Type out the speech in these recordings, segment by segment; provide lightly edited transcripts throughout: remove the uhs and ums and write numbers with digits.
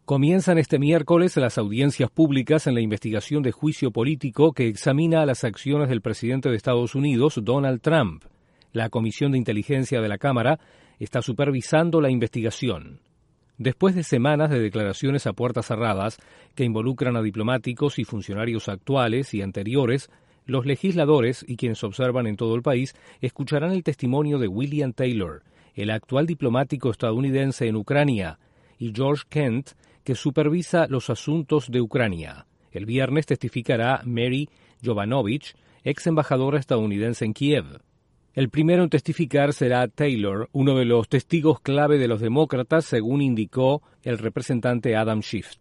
Comienzan este miércoles las audiencias públicas en la investigación de juicio político que examina las acciones del presidente de Estados Unidos, Donald Trump. La Comisión de Inteligencia de la Cámara está supervisando la investigación. Después de semanas de declaraciones a puertas cerradas que involucran a diplomáticos y funcionarios actuales y anteriores, los legisladores y quienes observan en todo el país escucharán el testimonio de William Taylor, el actual diplomático estadounidense en Ucrania, y George Kent, que supervisa los asuntos de Ucrania. El viernes testificará Mary Jovanovich, ex embajadora estadounidense en Kiev. El primero en testificar será Taylor, uno de los testigos clave de los demócratas, según indicó el representante Adam Schiff.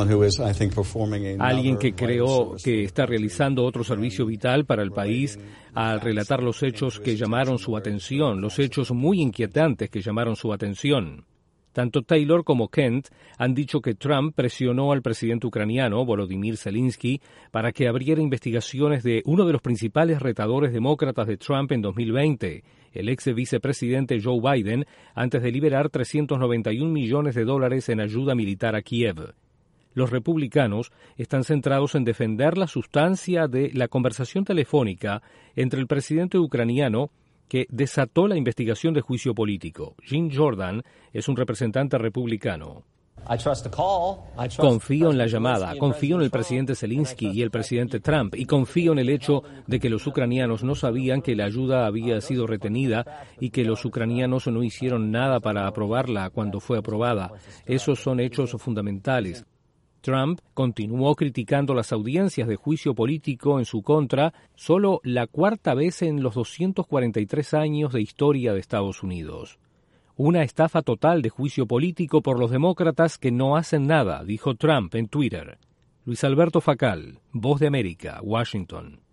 Alguien que creo que está realizando otro servicio vital para el país al relatar los hechos que llamaron su atención, los hechos muy inquietantes que llamaron su atención. Tanto Taylor como Kent han dicho que Trump presionó al presidente ucraniano, Volodymyr Zelensky, para que abriera investigaciones de uno de los principales retadores demócratas de Trump en 2020, el ex vicepresidente Joe Biden, antes de liberar $391 millones en ayuda militar a Kiev. Los republicanos están centrados en defender la sustancia de la conversación telefónica entre el presidente ucraniano que desató la investigación de juicio político. Jim Jordan es un representante republicano. Confío en la llamada, confío en el presidente Zelensky y el presidente Trump, y confío en el hecho de que los ucranianos no sabían que la ayuda había sido retenida y que los ucranianos no hicieron nada para aprobarla cuando fue aprobada. Esos son hechos fundamentales. Trump continuó criticando las audiencias de juicio político en su contra, solo la cuarta vez en los 243 años de historia de Estados Unidos. Una estafa total de juicio político por los demócratas que no hacen nada, dijo Trump en Twitter. Luis Alberto Facal, Voz de América, Washington.